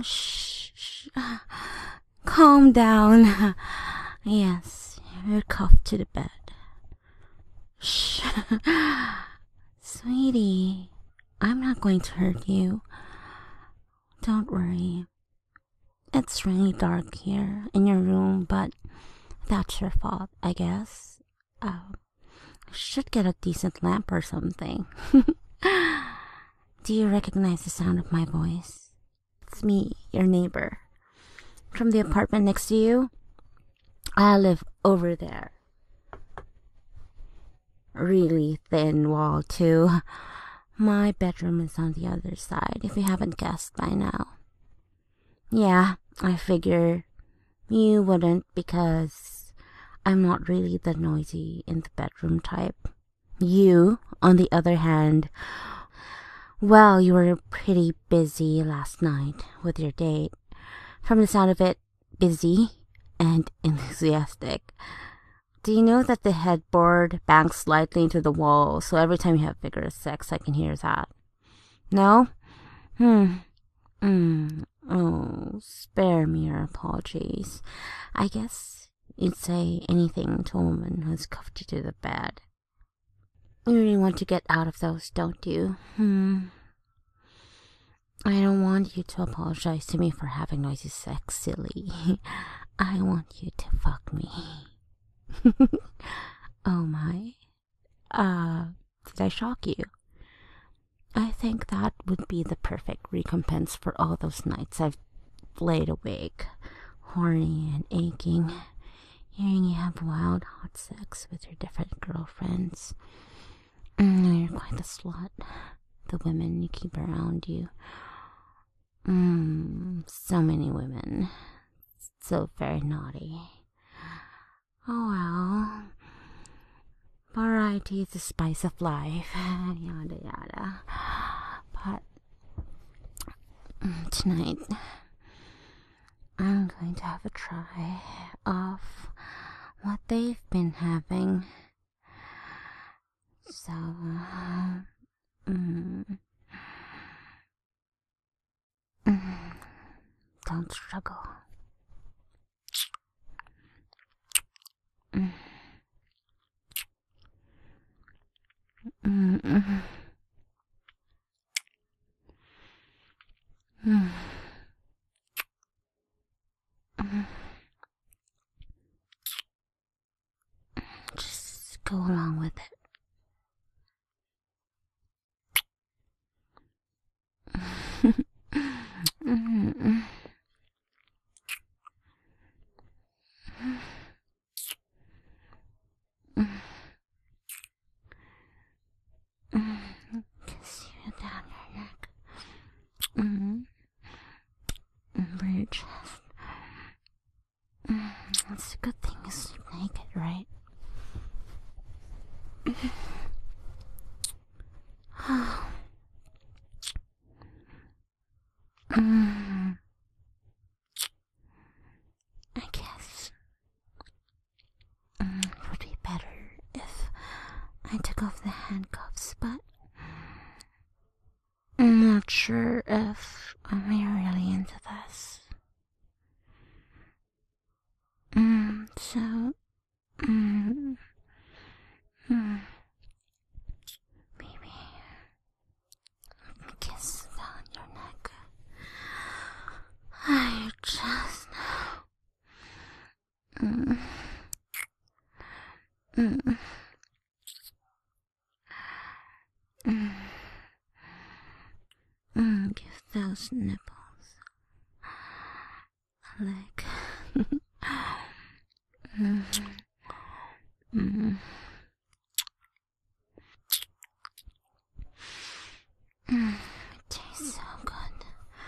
Shh. Calm down. Yes, you're cuffed to the bed. Shh. Sweetie, I'm not going to hurt you. Don't worry. It's really dark here in your room, but that's your fault, I guess. I should get a decent lamp or something. Do you recognize the sound of my voice? It's me, your neighbor. From the apartment next to you. I live over there. Really thin wall, too. My bedroom is on the other side, if you haven't guessed by now. Yeah, I figure you wouldn't because I'm not really the noisy in the bedroom type. You, on the other hand, well, you were pretty busy last night with your date. From the sound of it, busy and enthusiastic. Do you know that the headboard bangs slightly into the wall, so every time you have vigorous sex, I can hear that? No? Oh, spare me your apologies. I guess you'd say anything to a woman who's cuffed you to the bed. You really want to get out of those, don't you? I don't want you to apologize to me for having noisy sex, silly. I want you to fuck me. Oh my. Did I shock you? I think that would be the perfect recompense for all those nights I've laid awake, horny and aching, hearing you have wild, hot sex with your different girlfriends. You're quite a slut. The women you keep around you. So many women. So very naughty. Oh well. Variety is the spice of life. Yada yada. But tonight I'm going to have a try of what they've been having. So don't struggle. Just go along with it. Kiss you down your neck. Over your chest. It's a good thing you sleep naked, right? I guess it would be better if I took off the handcuffs, but I'm not sure if I'm really into this. So, baby, kiss down your neck. I just give those nipples a lick. It tastes so good.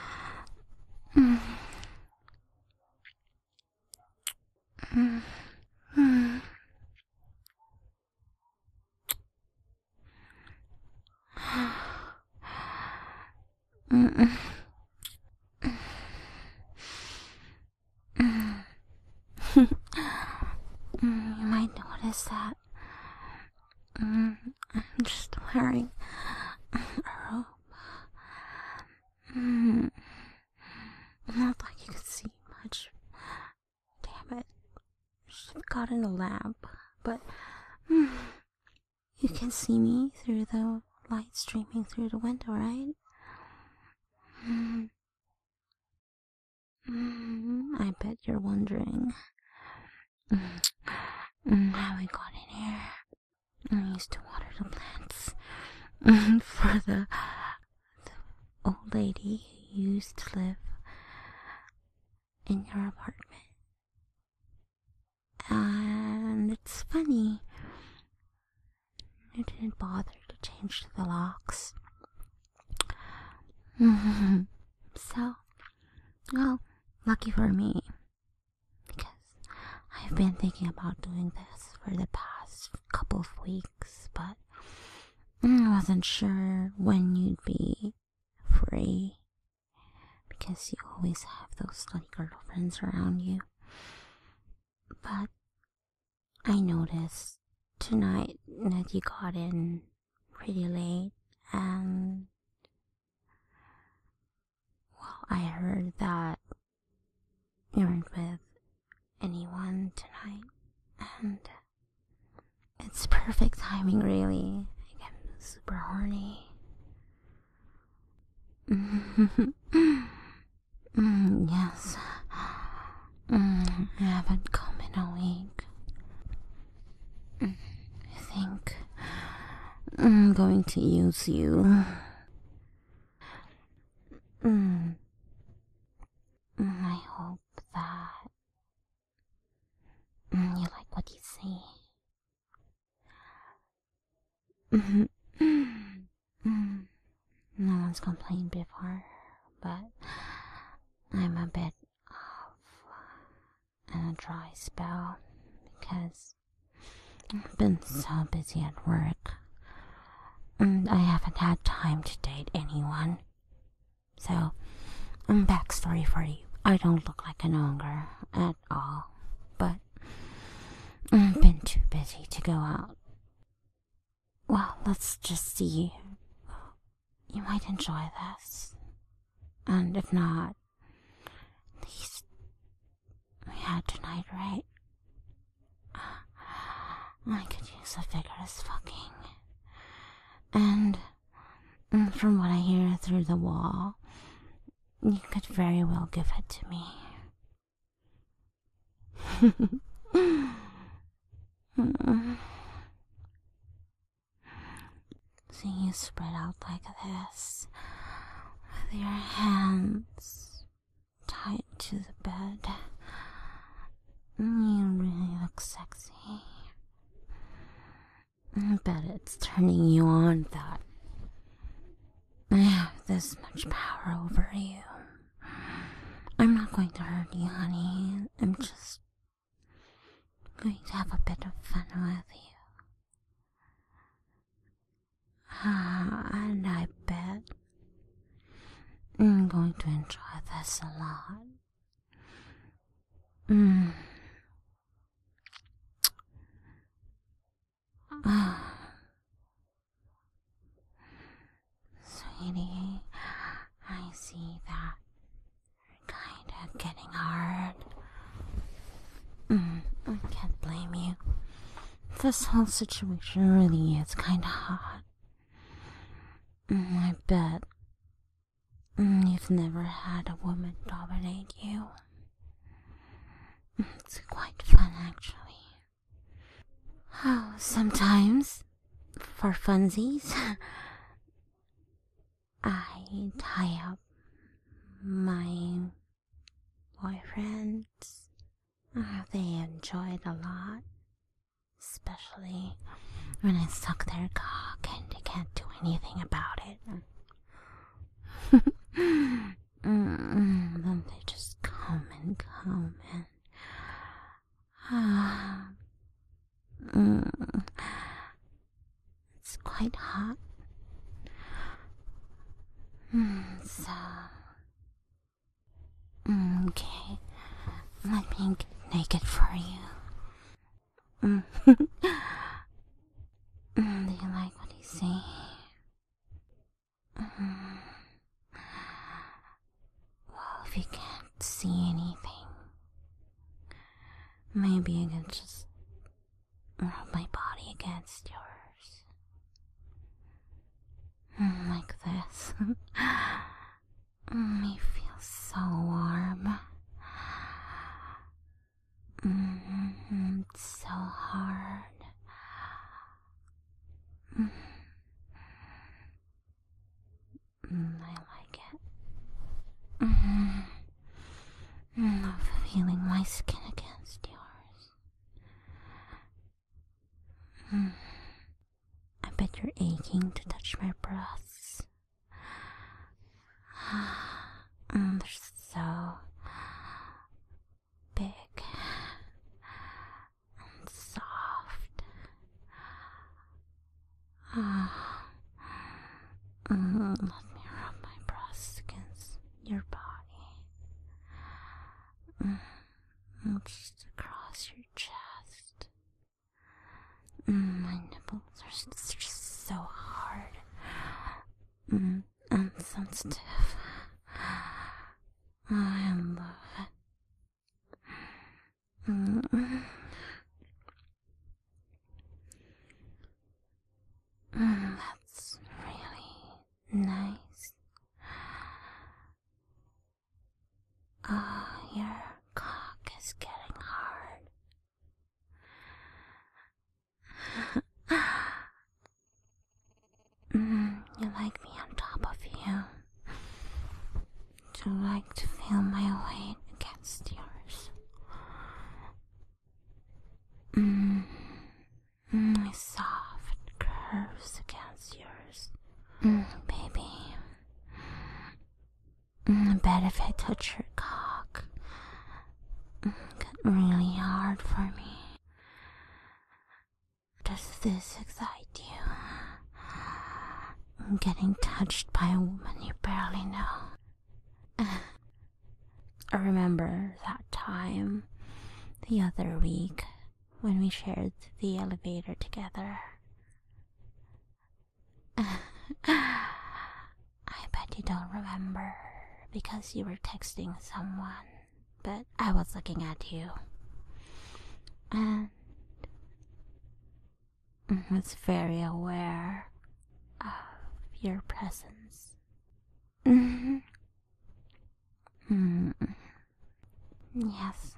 You might notice that I'm just wearing a robe. gotten a lamp, but you can see me through the light streaming through the window, right? I bet you're wondering how I got in here. I used to water the plants for the old lady who used to live in your apartment. And it's funny, you didn't bother to change the locks. So, well, lucky for me, because I've been thinking about doing this for the past couple of weeks, but I wasn't sure when you'd be free, because you always have those slutty girlfriends around you. But I noticed tonight that you got in pretty late, and well, I heard that you weren't with anyone tonight, and it's perfect timing, really. I'm super horny. Yes. I haven't come in a week. I think I'm going to use you. I hope that you like what you see. No one's complained before, but I'm a bit in a dry spell because I've been so busy at work and I haven't had time to date anyone. So, backstory for you. I don't look like an ogre at all, but I've been too busy to go out. Well, let's just see. You might enjoy this. And if not, at least we had tonight, right? I could use a vigorous fucking. And from what I hear through the wall, you could very well give it to me. So you spread out like this, with your hands tied to the bed. You really look sexy. I bet it's turning you on that I have this much power over you. I'm not going to hurt you, honey. I'm just going to have a bit of fun with you. And I bet I'm going to enjoy this a lot. Sweetie, I see that you're kinda getting hard. I can't blame you. This whole situation really is kinda hot. I bet you've never had a woman dominate you. It's quite fun, actually. Oh, sometimes, for funsies, I tie up my boyfriends. They enjoy it a lot, especially when I suck their cock and they can't do anything about it. Then they just come and it's quite hot. So, okay, let me get naked for you. Do you like what you see? Well, if you can't see anything, maybe you can just against yours. Like this. Me feel so warm. It's so hard. I like it. I'm feeling my skin against yours. I bet you're aching to touch my breasts. They're so big and soft. Let me rub my breasts against your body. Just across your chest. My nipples are just so hard and sensitive. I love it. That's really nice. Your cock is getting hard. You like me on top of you. Do you like to feel my weight against yours? My soft curves against yours. Baby. I bet if I touch your cock, it get really hard for me. Does this excite you? Getting touched by a woman you barely know. I remember that time the other week when we shared the elevator together. I bet you don't remember because you were texting someone, but I was looking at you and was very aware of your presence. Yes.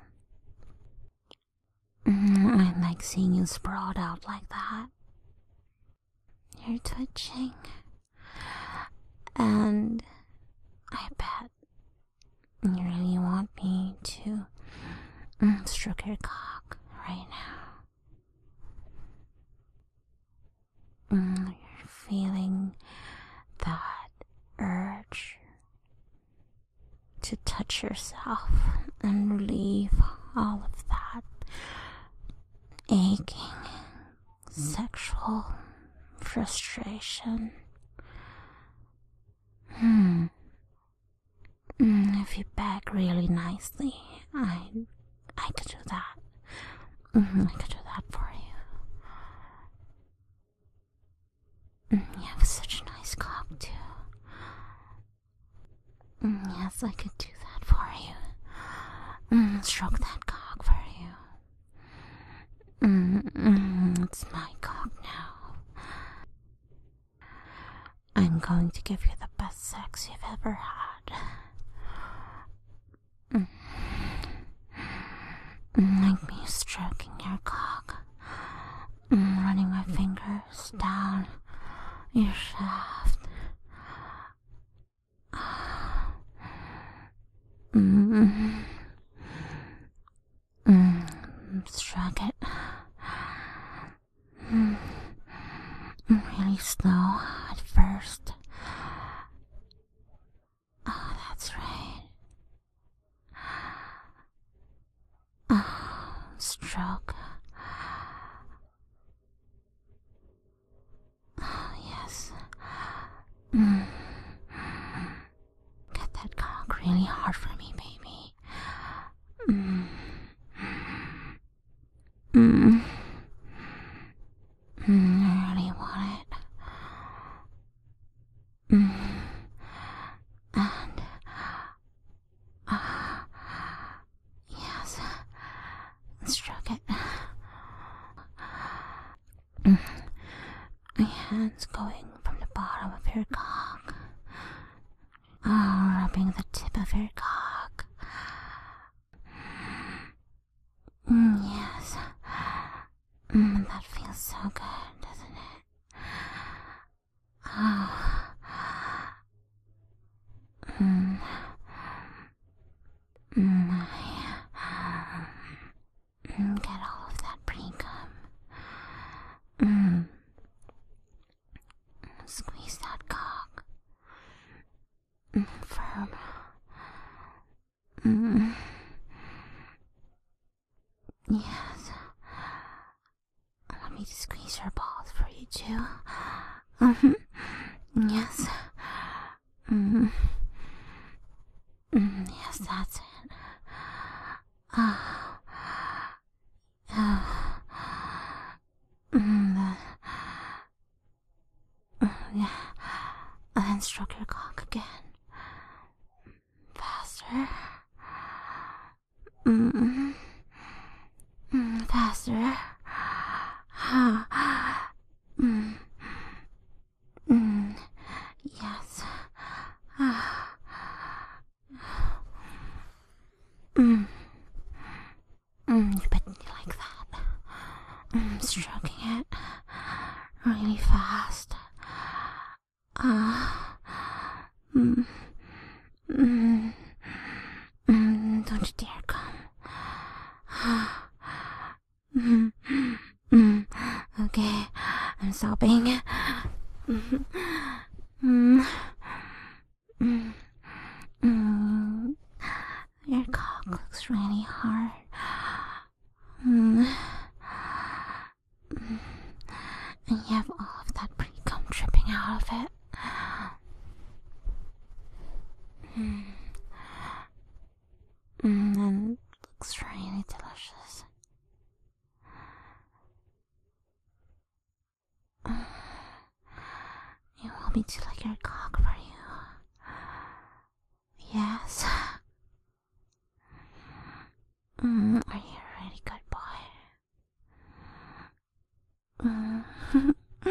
I like seeing you sprawled out like that. You're twitching. And I bet you really want me to stroke your cock right now. You're feeling that urge to touch yourself and relieve all of that aching sexual frustration. If you beg really nicely, I could do that. I could do that for you. You have such a nice cock too. Yes, I could do that for you. Stroke that cock for you. It's my cock now. I'm going to give you the best sex you've ever had. Like me stroking your cock, running my fingers down your shaft. Stroke it. Really slow at first. Oh, that's right. Stroke. Oh, yes. Get that cock really hard for me, baby. I really want it. And yes, stroke it. My hands going from the bottom of your cock. Oh, rubbing the tip of your cock. Yes. That feels so good, doesn't it? Oh. Get all of that pre-cum. Squeeze that cock. Firm. Yes. Let me squeeze your balls for you too. Yes. Yes, that's it. Yeah. And then stroke your cock again. Faster. Faster. Yes. You bet you like that. Stroking it really fast. Don't you dare come. Okay, I'm stopping. Your cock looks really hard. And you have all of that pre-cum dripping out of it. And it looks really delicious. You want me to lick your cock for you? Yes. Are you a really good boy?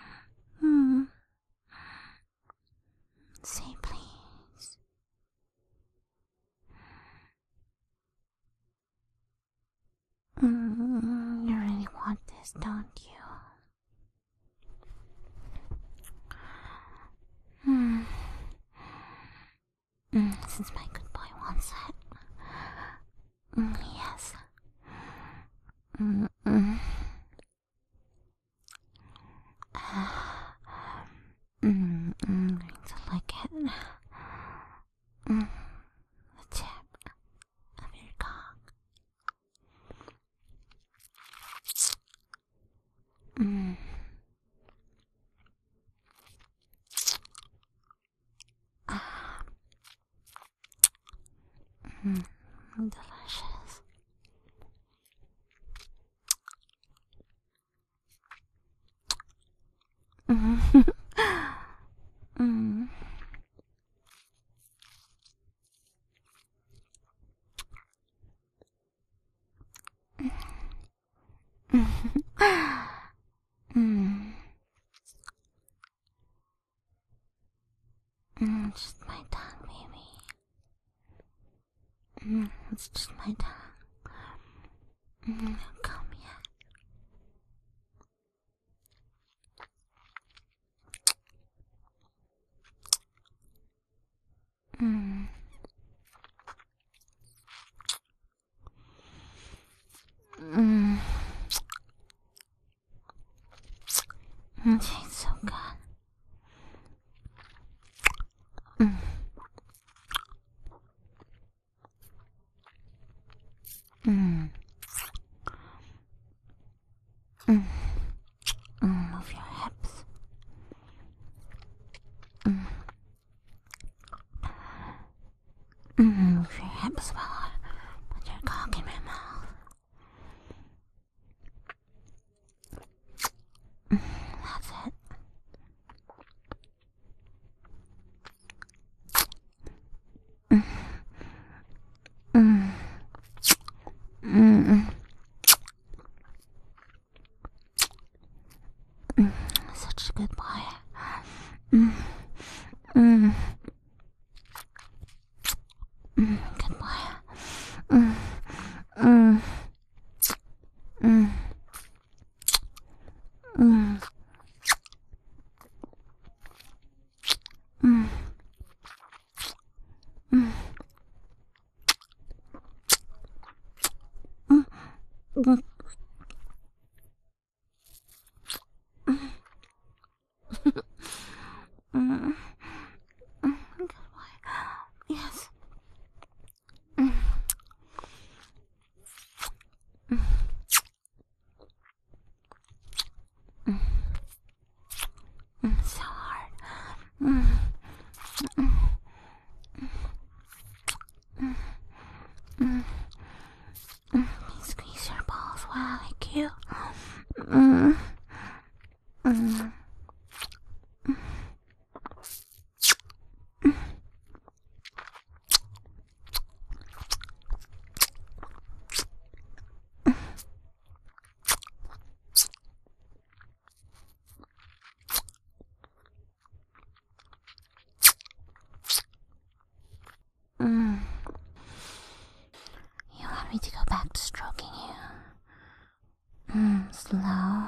Say please. You really want this, don't you? Since my good boy wants it. Yes. I'm going to lick it. The tip of your cock. Delicious. Just my tongue, baby. It's just my tongue. Come here. It tastes so good. Move your hips. Move your hips while I put your cock in my mouth. That's it. Such Yes. So hard. Squeeze your balls while I lick you. You want me to go back to stroking you? Slow.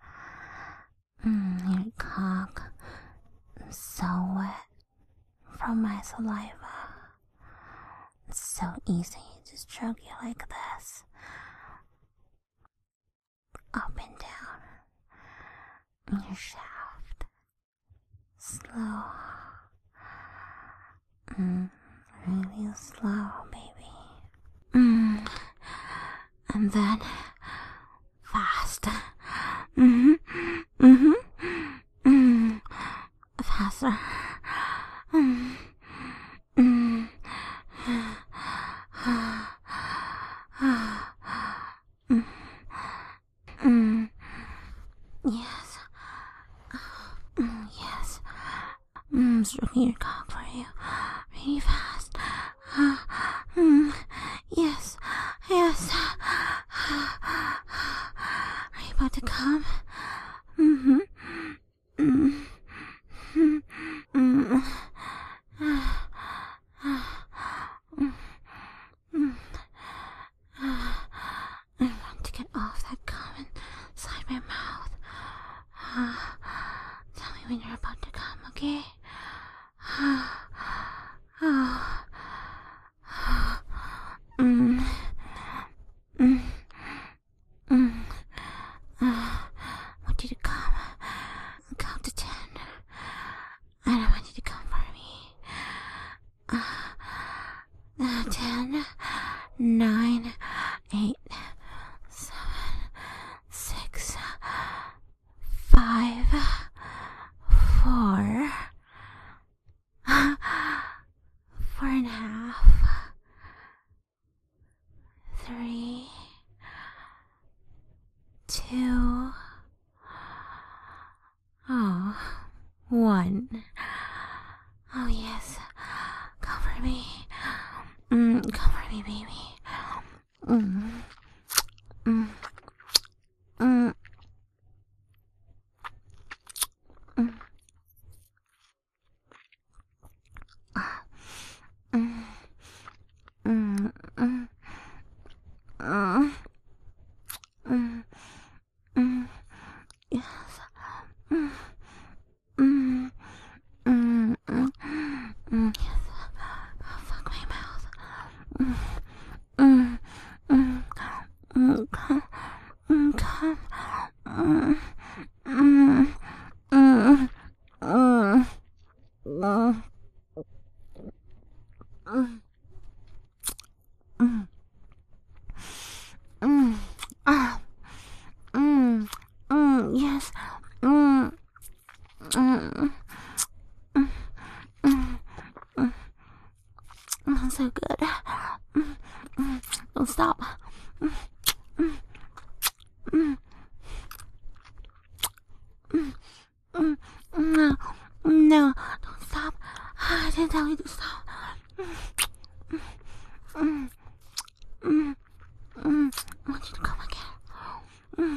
Your cock so wet from my saliva. It's so easy to stroke you like this. Up and down your shaft. Slow. Really slow, baby. And then fast. Faster. Yes. Yes. Stroking your cock for you. Really fast. Yes. Yes. Are you about to come? I want to get off that cum inside my mouth. Tell me when you're about to come, okay? I want you to come. Count to 10. And I want you to come for me. 10, 9, 8, 7, 6, 5, 4, 4.5, 3, 2, 1. Oh yes, cover me. Cover me, baby. Yes. Yes. Fuck my mouth. Yes. So good. Don't stop. No, don't stop. I didn't tell you to stop. I want you to come again.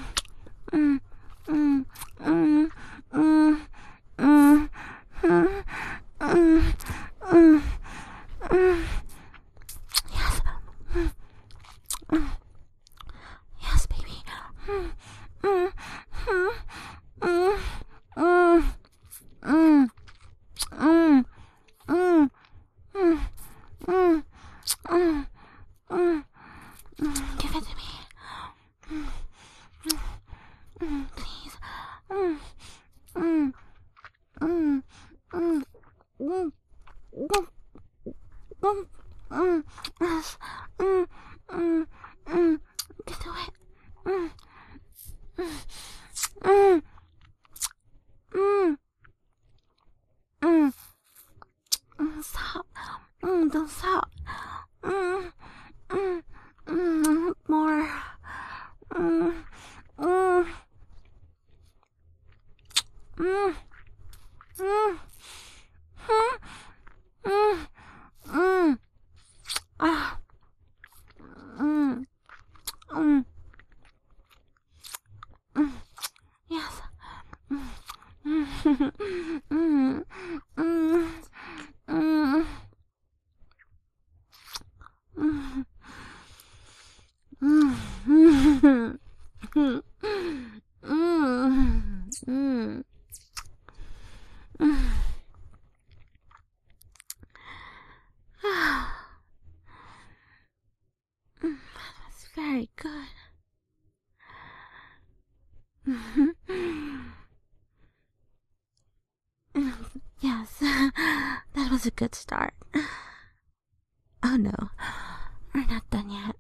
Yes. Yes, baby. Give it to me. Yes. Mm. Mm. Mm. Get away. Mm. Mm. Mm. Mm. Stop. Don't stop. Mm. Mm. More. Mm. Mm. Mm. Mm. Mm. Mm. Ah. Mm. Mm. Mm. Yes. Mm. Mm. Mm. Mm. Mm. Mm. Mm. Mm. Mm. Mm. Mm. That's very good. Yes, that was a good start. Oh no, we're not done yet.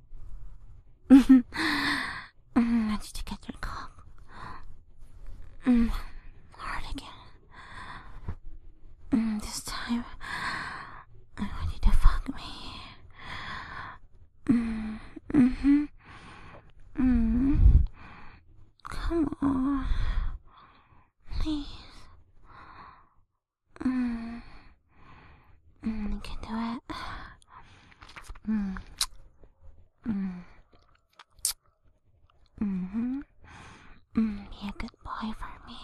I need to get your cock. Hard again. This time, I want you to fuck me. Mm-hmm. Come on. Please. You can do it. Mm. Mm. Mm-hmm. Be a good boy for me.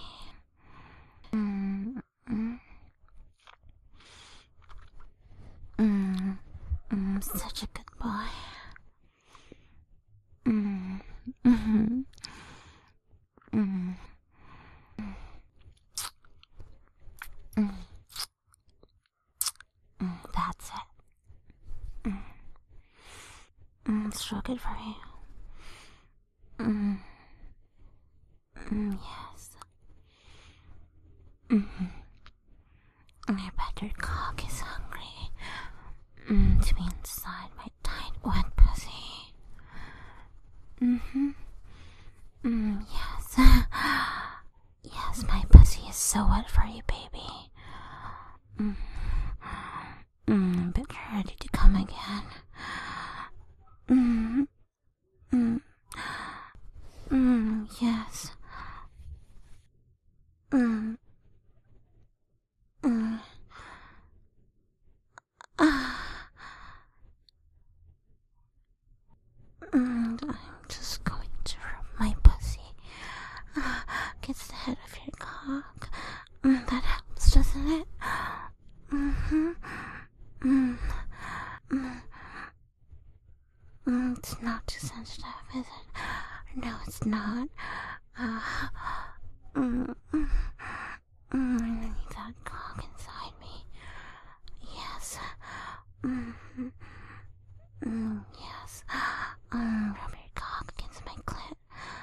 Such a good boy. Mm-hmm. Mm. That's it. It's so good for you. Yes. I bet your cock is hungry to be inside my tight, wet pussy. Yes. Yes, my pussy is so wet for you, baby. I bet you're ready to come again. Yes. I'm just going to rub my pussy against the head of your cock. That helps, doesn't it? It's not too sensitive, is it? No, it's not. I need that cock inside me. Yes. Yes. Rub your cock against my clit.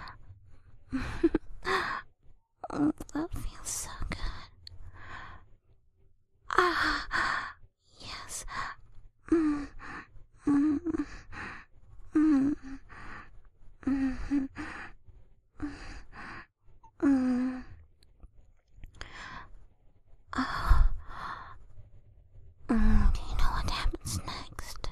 That feels so good. Yes. Do you know what happens next?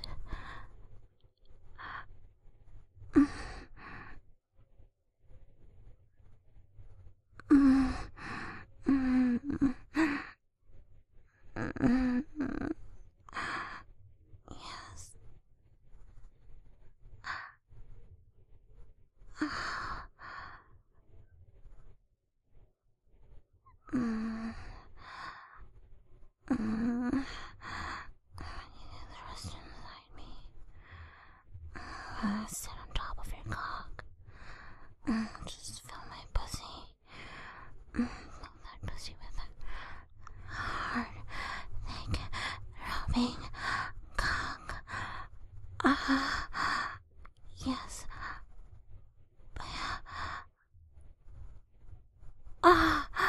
Yes. The rest inside me. Sit on top of your cock. Just fill my pussy. Fill that pussy with a hard, thick, rubbing cock. Yes.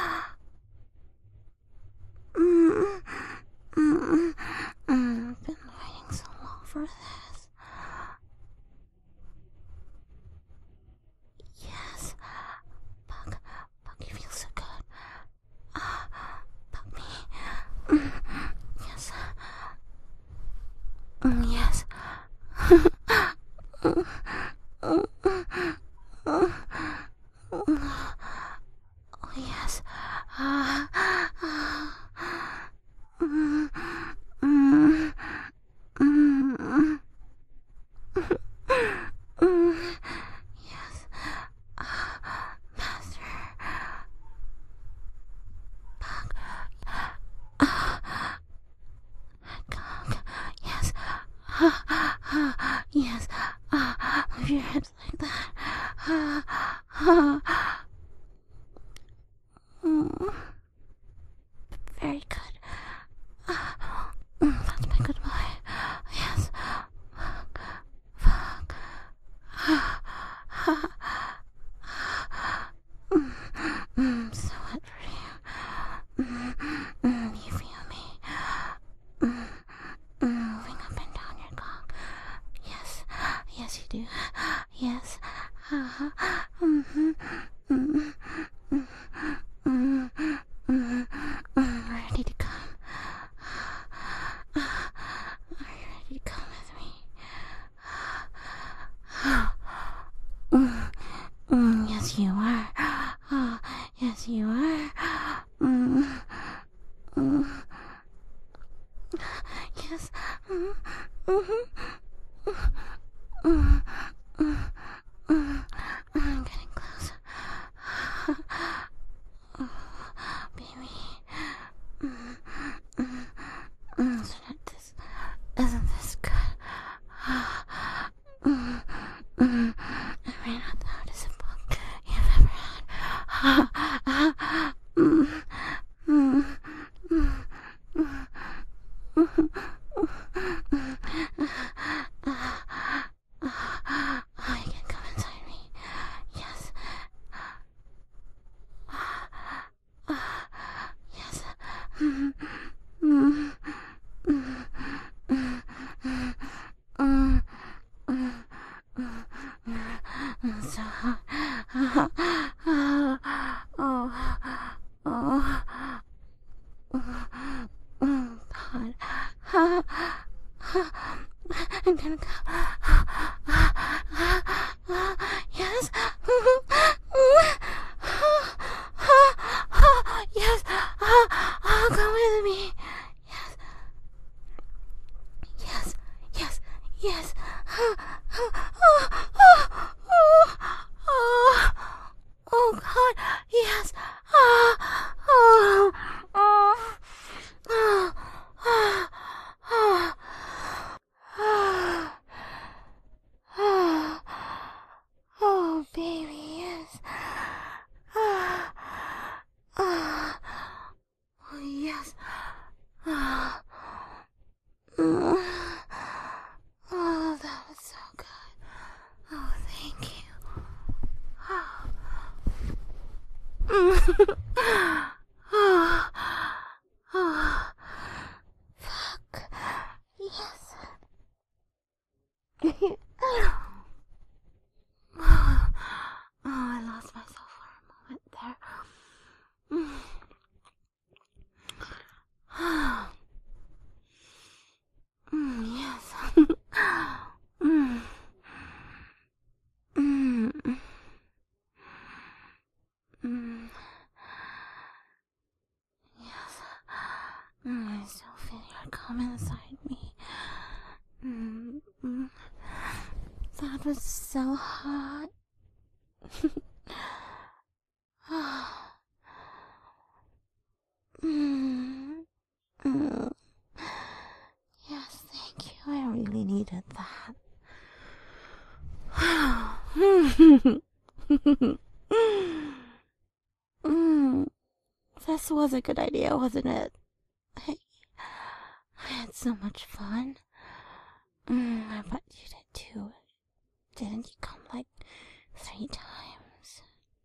Been for this. Yes. Bug, you feel so good. Bug me. Yes. Yes. Oh, yes. Yes. Master. Bug. Gog. Yes. Yes. Move your hips like that. Very good. That's my good boy. Yes. Fuck. So wet for you. You feel me? Moving up and down your cock. Yes. Yes, you do. Yes. Ready to come? Are you ready to come with me? Yes, you are. Yes, you are. Yes. I'm getting close. Baby. Isn't this good? I ran out the hardest book you've ever had. You can come inside me. Yes. Yes. So God. I'm gonna go. Yes. Yes. Come with me. Yes. Yes. Yes. Yes. Oh God. Yes. Oh, baby, yes. Oh, yes. Oh, that was so good. Oh, thank you. Oh, oh, fuck. Yes. Oh, I lost myself for a moment there. Yes. Yes. I still feel your cum inside me. That was so hot. Yes, thank you. I really needed that. This was a good idea, wasn't it? I had so much fun. I bet you did too. Didn't you come like 3 times?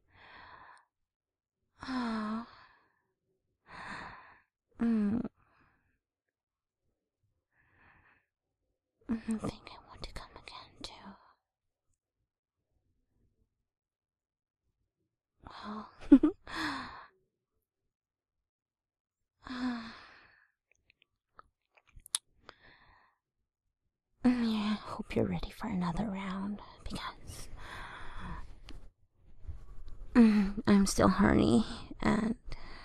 Oh. I think I want to come again, too. Well, yeah, I hope you're ready for another round, because I'm still horny, and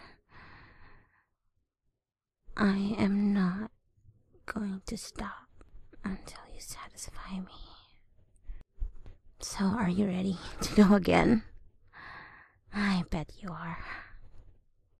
I am not going to stop until you satisfy me. So, are you ready to go again? I bet you are.